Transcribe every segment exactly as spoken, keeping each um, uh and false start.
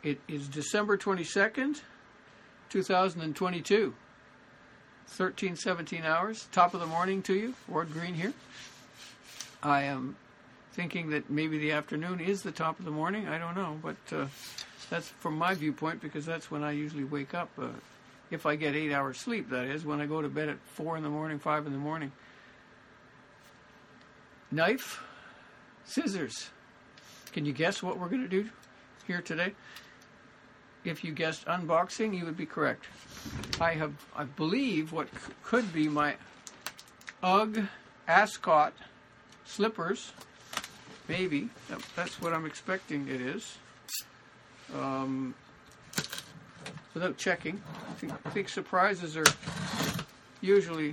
It is December twenty-second, two thousand twenty-two. thirteen, seventeen hours. Top of the morning to you. Ward Green here. I am thinking that maybe the afternoon is the top of the morning. I don't know. But uh, that's from my viewpoint, because that's when I usually wake up. Uh, if I get eight hours sleep, that is. When I go to bed at four in the morning, five in the morning. Knife. Scissors. Can you guess what we're going to do here today? If you guessed unboxing, you would be correct. I have, I believe, what c- could be my Ugg Ascot slippers. Maybe. That, that's what I'm expecting it is. Um, without checking. I think, I think surprises are usually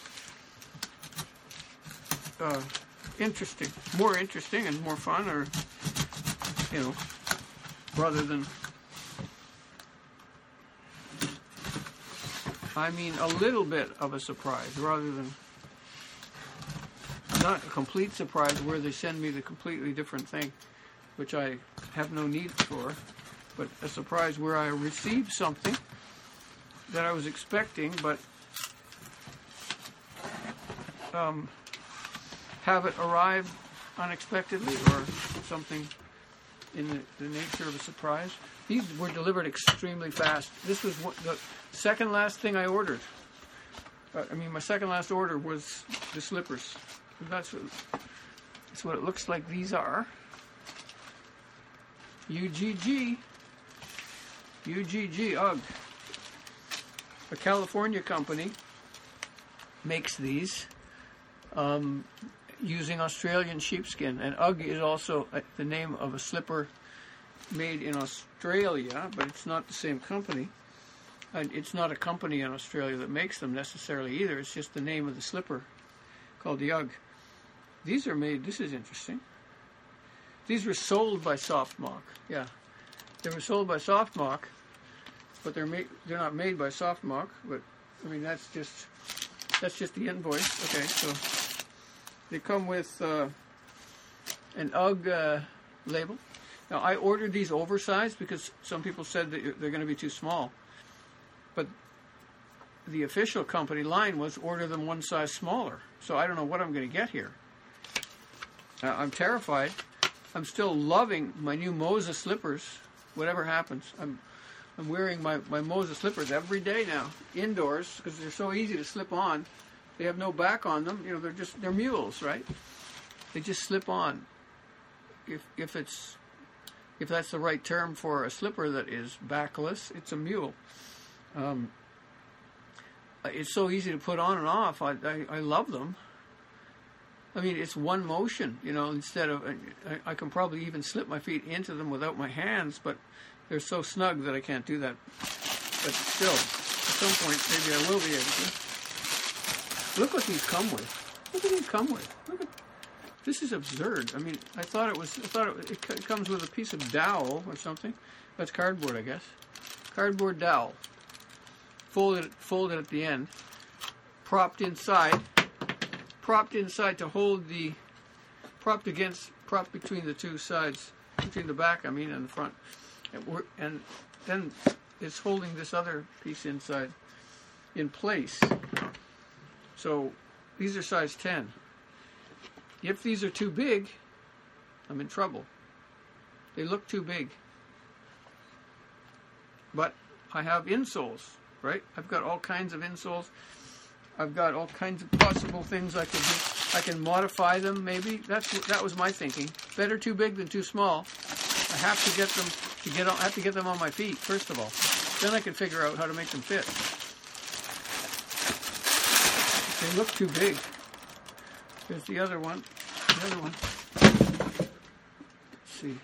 uh, interesting. More interesting and more fun, or, you know, rather than... I mean, a little bit of a surprise, rather than not a complete surprise where they send me the completely different thing, which I have no need for, but a surprise where I receive something that I was expecting, but um, have it arrive unexpectedly, or something in the, the nature of a surprise. These were delivered extremely fast. This was what, the second last thing I ordered. Uh, I mean, my second last order was the slippers. That's what, that's what it looks like these are. U G G. U G G, Ugg. A California company makes these um, using Australian sheepskin. And Ugg is also uh, the name of a slipper made in Australia, but it's not the same company. And it's not a company in Australia that makes them necessarily either. It's just the name of the slipper called the Ugg. These are made, this is interesting. These were sold by Softmock. Yeah. They were sold by Softmock, but they're made, they're not made by Softmock, but I mean that's just that's just the invoice. Okay, so they come with uh, an Ugg uh, label. Now, I ordered these oversized because some people said that they're going to be too small. But the official company line was order them one size smaller. So I don't know what I'm going to get here. Uh, I'm terrified. I'm still loving my new Moza slippers, whatever happens. I'm I'm wearing my, my Moza slippers every day now, indoors, because they're so easy to slip on. They have no back on them. You know, they're just, they're mules, right? They just slip on. If if it's... If that's the right term for a slipper that is backless, it's a mule. Um, it's so easy to put on and off. I, I, I love them. I mean, it's one motion, you know, instead of... I, I can probably even slip my feet into them without my hands, but they're so snug that I can't do that. But still, at some point, maybe I will be able to. Look what these come with. Look what these come with. Look at... This is absurd. I mean, I thought it was. I thought it, it, it comes with a piece of dowel or something. That's cardboard, I guess. Cardboard dowel, folded, folded at the end, propped inside, propped inside to hold the, propped against, propped between the two sides, between the back, I mean, and the front, and, we're, and then it's holding this other piece inside, in place. So these are size ten. If these are too big, I'm in trouble. They look too big. But I have insoles, right? I've got all kinds of insoles. I've got all kinds of possible things I can do. I can modify them, maybe. That's that was my thinking. Better too big than too small. I have to get them to get on, I have to get them on my feet first of all. Then I can figure out how to make them fit. They look too big. There's the other one. The other one. Let's see.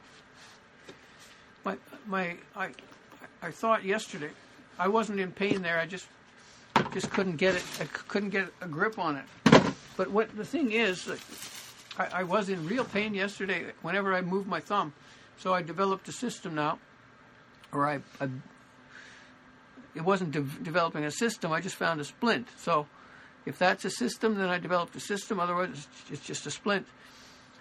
My my I I thought yesterday I wasn't in pain there. I just just couldn't get it. I couldn't get a grip on it. But what the thing is, I, I was in real pain yesterday whenever I moved my thumb. So I developed a system now, or I, I it wasn't de- developing a system. I just found a splint. So. If that's a system, then I developed a system. Otherwise, it's just a splint.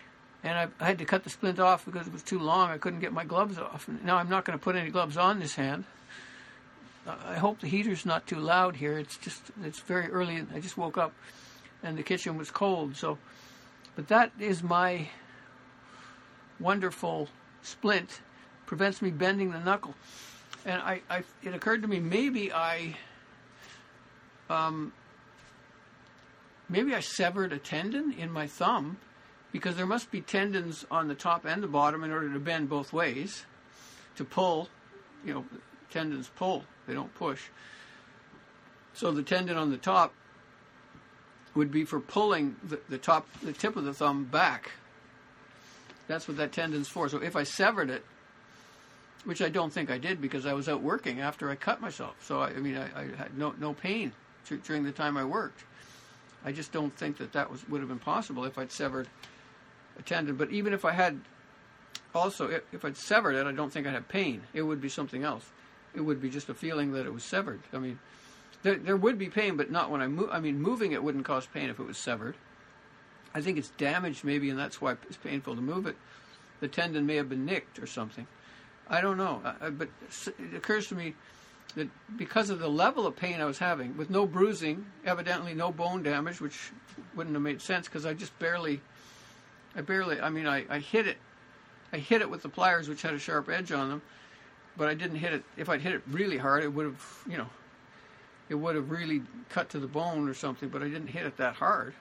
and I, I had to cut the splint off because it was too long. I couldn't get my gloves off. And now I'm not going to put any gloves on this hand. I hope the heater's not too loud here. It's just, it's very early. I just woke up and the kitchen was cold. So, but that is my wonderful splint. Prevents me bending the knuckle. And I, I it occurred to me, maybe I, um, maybe I severed a tendon in my thumb, because there must be tendons on the top and the bottom in order to bend both ways, to pull, you know, tendons pull. They don't push. So the tendon on the top would be for pulling the, the top, the tip of the thumb back. That's what that tendon's for. So if I severed it, which I don't think I did because I was out working after I cut myself. So I, I mean, I, I had no no pain t- during the time I worked. I just don't think that that was would have been possible if I'd severed a tendon. But even if I had, also if, if I'd severed it, I don't think I'd have pain. It would be something else. It would be just a feeling that it was severed. I mean, there, there would be pain, but not when I move. I mean, moving it wouldn't cause pain if it was severed. I think it's damaged maybe, and that's why it's painful to move it. The tendon may have been nicked or something. I don't know, I, but it occurs to me that because of the level of pain I was having, with no bruising, evidently no bone damage, which wouldn't have made sense because I just barely, I barely, I mean, I, I hit it, I hit it with the pliers, which had a sharp edge on them, but I didn't hit it. If I'd hit it really hard, it would have, you know, it would have really cut to the bone or something, but I didn't hit it that hard.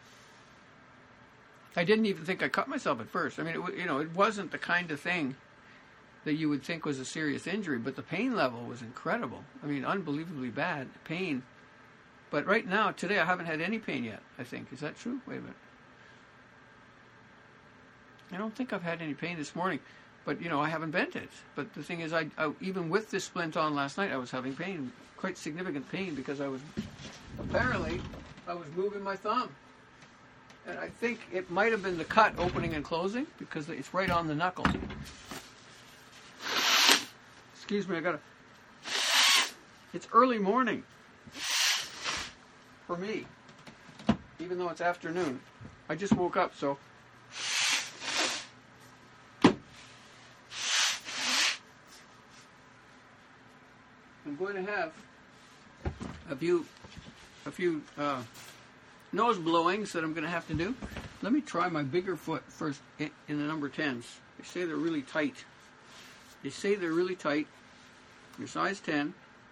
I didn't even think I cut myself at first. I mean, it, you know, it wasn't the kind of thing that you would think was a serious injury, but the pain level was incredible. I mean, unbelievably bad pain. But right now, today, I haven't had any pain yet, I think. Is that true? Wait a minute. I don't think I've had any pain this morning, but, you know, I haven't bent it. But the thing is, I, I even with this splint on last night, I was having pain, quite significant pain, because I was, apparently, I was moving my thumb. And I think it might have been the cut opening and closing, because it's right on the knuckle. Excuse me, I gotta... It's early morning for me, even though it's afternoon. I just woke up, so... I'm going to have a few, a few uh, nose blowings that I'm going to have to do. Let me try my bigger foot first in, in the number tens. They say they're really tight. They say they're really tight. They're size ten.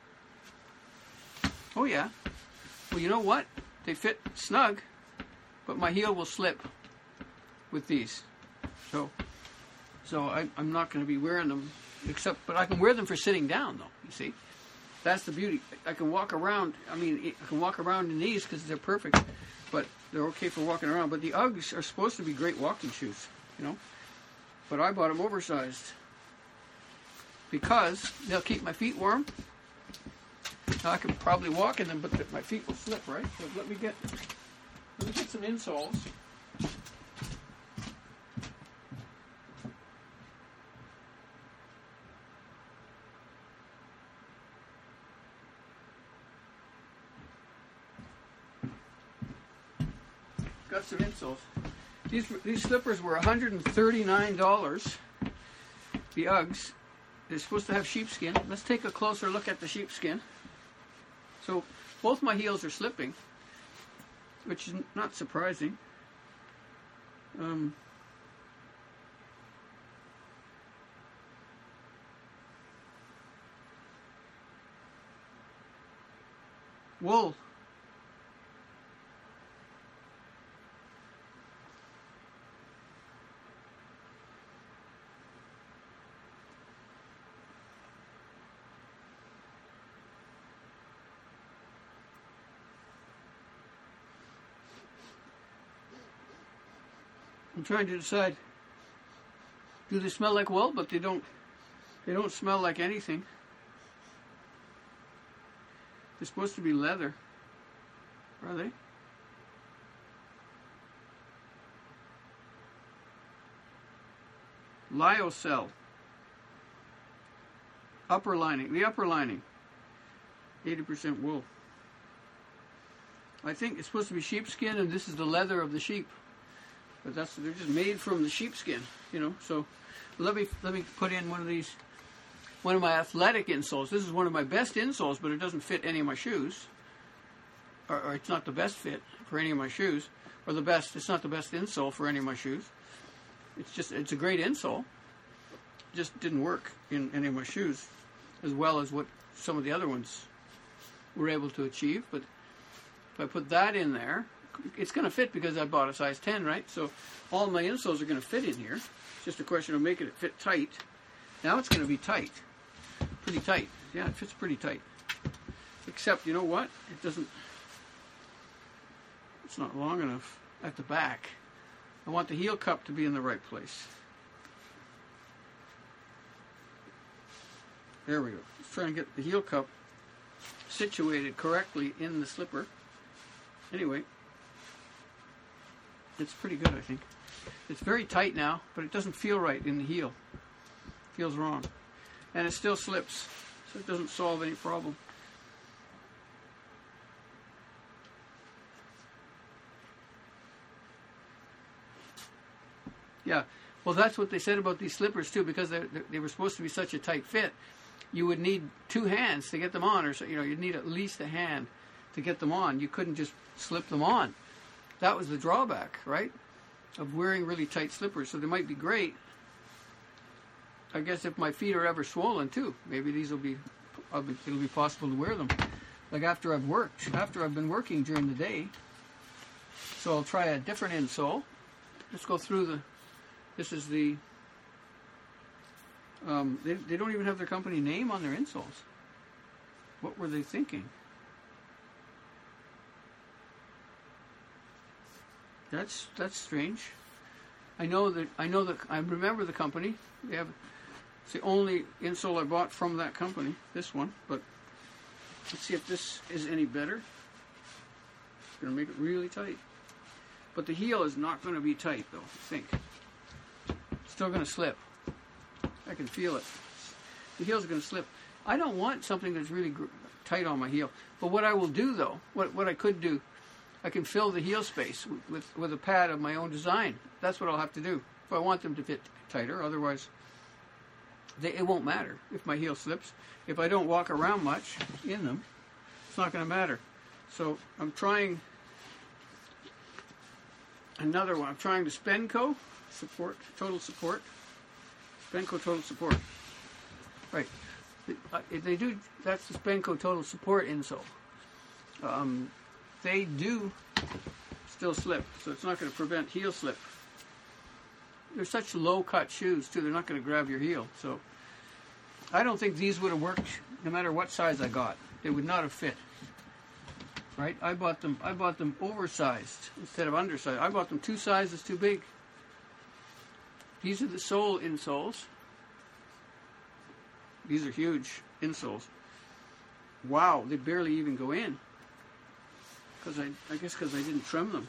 Oh yeah. Well, you know what? They fit snug, but my heel will slip with these. So, so I, I'm not going to be wearing them, except, but I can wear them for sitting down, though. You see, that's the beauty. I can walk around. I mean, I can walk around in these because they're perfect, but they're okay for walking around. But the Uggs are supposed to be great walking shoes, you know. But I bought them oversized because they'll keep my feet warm. Now, I could probably walk in them, but my feet will slip, right? So let me get let me get some insoles. Got some insoles. These these slippers were one hundred thirty-nine dollars. The Uggs. They're supposed to have sheepskin. Let's take a closer look at the sheepskin. So both my heels are slipping, which is not surprising. Um, wool. I'm trying to decide, do they smell like wool? But they don't, they don't smell like anything. They're supposed to be leather. Are they? Lyocell. Upper lining. The upper lining. eighty percent wool. I think it's supposed to be sheepskin, and this is the leather of the sheep. But that's they're just made from the sheepskin, you know. So let me let me put in one of these, one of my athletic insoles. This is one of my best insoles, but it doesn't fit any of my shoes, or, or it's not the best fit for any of my shoes, or the best. It's not the best insole for any of my shoes. It's just it's a great insole. It just didn't work in any of my shoes as well as what some of the other ones were able to achieve. But if I put that in there, it's going to fit because I bought a size ten, right? So all my insoles are going to fit in here. It's just a question of making it fit tight. Now it's going to be tight. Pretty tight. Yeah, it fits pretty tight. Except, you know what? It doesn't... It's not long enough at the back. I want the heel cup to be in the right place. There we go. Let's try and get the heel cup situated correctly in the slipper. Anyway, it's pretty good, I think. It's very tight now, but it doesn't feel right in the heel. It feels wrong. And it still slips, so it doesn't solve any problem. Yeah, well, that's what they said about these slippers, too, because they they were supposed to be such a tight fit. You would need two hands to get them on, or so, you know, you'd need at least a hand to get them on. You couldn't just slip them on. That was the drawback, right, of wearing really tight slippers. So they might be great. I guess if my feet are ever swollen, too, maybe these will be, it'll be possible to wear them. Like after I've worked, after I've been working during the day. So I'll try a different insole. Let's go through the... This is the, um, they, they don't even have their company name on their insoles. What were they thinking? That's, that's strange. I know that, I know that, I remember the company. They have, it's the only insole I bought from that company, this one, but let's see if this is any better. It's going to make it really tight. But the heel is not going to be tight, though, I think. Still going to slip. I can feel it. The heel's going to slip. I don't want something that's really gr- tight on my heel. But what I will do, though, what what I could do, I can fill the heel space with, with, with a pad of my own design. That's what I'll have to do if I want them to fit tighter. Otherwise, they, it won't matter if my heel slips. If I don't walk around much in them, it's not going to matter. So I'm trying another one. I'm trying the Spenco. Support, total support. Spenco total support. Right. If they do, that's the Spenco total support insole. Um, they do still slip, so it's not going to prevent heel slip. They're such low-cut shoes, too. They're not going to grab your heel. So I don't think these would have worked no matter what size I got. They would not have fit. Right? I bought them. I bought them oversized instead of undersized. I bought them two sizes too big. These are the sole insoles. These are huge insoles. Wow, they barely even go in. Because I, I guess because I didn't trim them.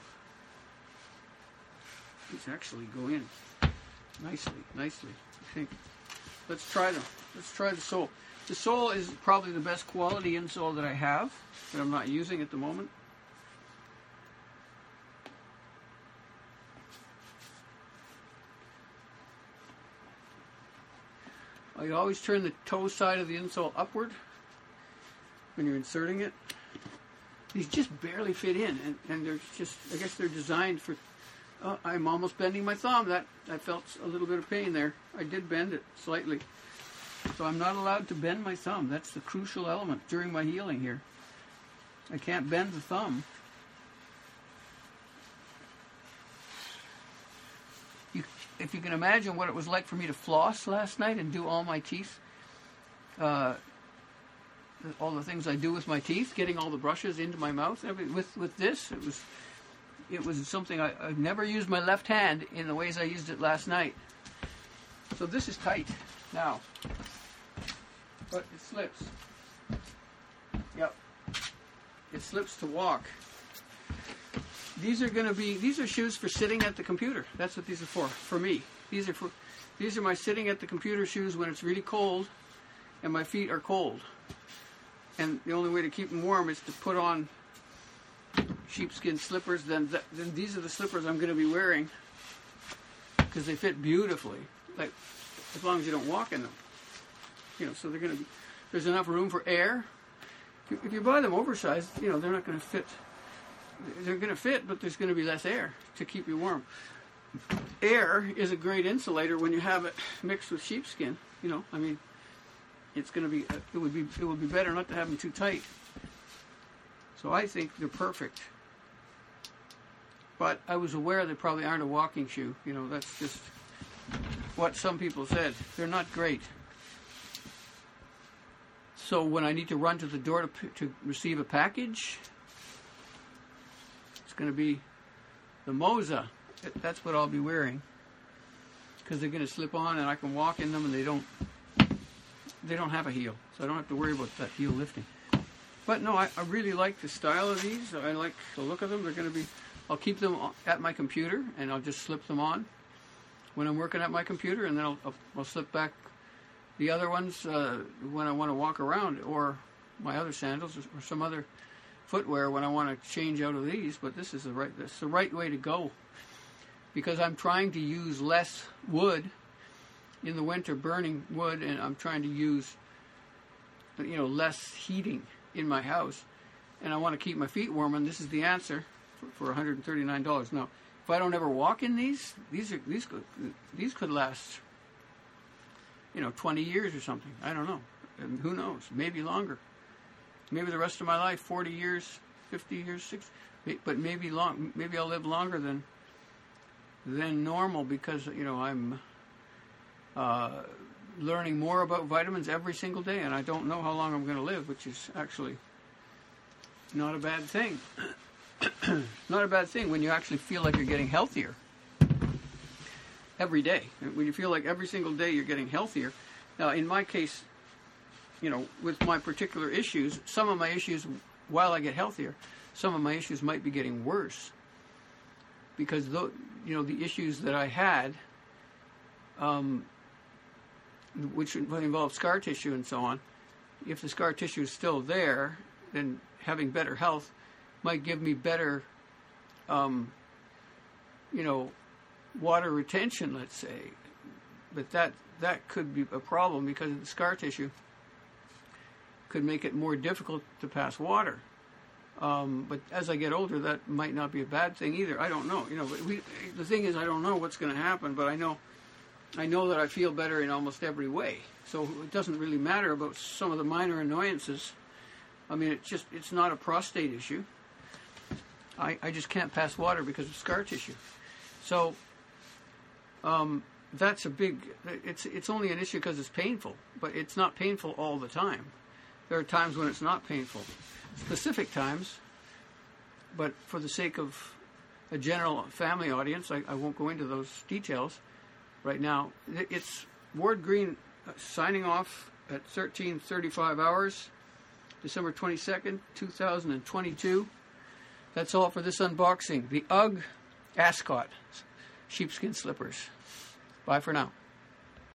These actually go in nicely, nicely. I think. Let's try them. Let's try the sole. The sole is probably the best quality insole that I have that I'm not using at the moment. You always turn the toe side of the insole upward when you're inserting it. These just barely fit in, and, and they're just, I guess they're designed for, oh, I'm almost bending my thumb. That I felt a little bit of pain there. I did bend it slightly. So I'm not allowed to bend my thumb. That's the crucial element during my healing here. I can't bend the thumb. If you can imagine what it was like for me to floss last night and do all my teeth, uh, all the things I do with my teeth, getting all the brushes into my mouth. Every, with with this, it was it was something I, I've never used my left hand in the ways I used it last night. So this is tight now, but it slips. Yep, it slips to walk. These are going to be, these are shoes for sitting at the computer. That's what these are for, for me. These are for, these are my sitting at the computer shoes when it's really cold and my feet are cold. And the only way to keep them warm is to put on sheepskin slippers. Then, th- then these are the slippers I'm going to be wearing because they fit beautifully, like as long as you don't walk in them. You know, so they're going to be, there's enough room for air. If you, if you buy them oversized, you know, they're not going to fit. They're going to fit, but there's going to be less air to keep you warm. Air is a great insulator when you have it mixed with sheepskin. You know, I mean, it's going to be, it would be, it would be better not to have them too tight. So I think they're perfect. But I was aware they probably aren't a walking shoe. You know, that's just what some people said. They're not great. So when I need to run to the door to, to receive a package, it's going to be the Moza. That's what I'll be wearing, because they're going to slip on and I can walk in them, and they don't they don't have a heel, so I don't have to worry about that heel lifting. But no, I, I really like the style of these. I like the look of them. They're going to be, I'll keep them at my computer, and I'll just slip them on when I'm working at my computer, and then I'll, I'll, I'll slip back the other ones uh, when I want to walk around, or my other sandals, or some other footwear when I want to change out of these. But this is the right, this is the right way to go, because I'm trying to use less wood in the winter, burning wood, and I'm trying to use, you know, less heating in my house, and I want to keep my feet warm, and this is the answer for, for one hundred thirty-nine dollars. Now, if I don't ever walk in these, these are these could, these could last, you know, twenty years or something. I don't know. And who knows? Maybe longer. Maybe the rest of my life, forty years, fifty years, sixty. But maybe long. Maybe I'll live longer than than normal, because, you know, I'm uh, learning more about vitamins every single day, and I don't know how long I'm going to live, which is actually not a bad thing. Not a bad thing when you actually feel like you're getting healthier every day. When you feel like every single day you're getting healthier. Now, in my case, you know, with my particular issues, some of my issues, while I get healthier, some of my issues might be getting worse. Because, the, you know, the issues that I had, um, which involve scar tissue and so on, if the scar tissue is still there, then having better health might give me better, um, you know, water retention, let's say. But that that could be a problem, because the scar tissue could make it more difficult to pass water. Um, but as I get older, that might not be a bad thing either. I don't know. You know, but we, the thing is, I don't know what's going to happen, but I know, I know that I feel better in almost every way. So it doesn't really matter about some of the minor annoyances. I mean, it's just, it's not a prostate issue. I, I just can't pass water because of scar tissue. So um, that's a big, it's it's only an issue because it's painful, but it's not painful all the time. There are times when it's not painful. Specific times, but for the sake of a general family audience, I, I won't go into those details right now. It's Ward Green signing off at thirteen thirty-five hours, December twenty-second, two thousand twenty-two. That's all for this unboxing. The UGG Ascot sheepskin slippers. Bye for now.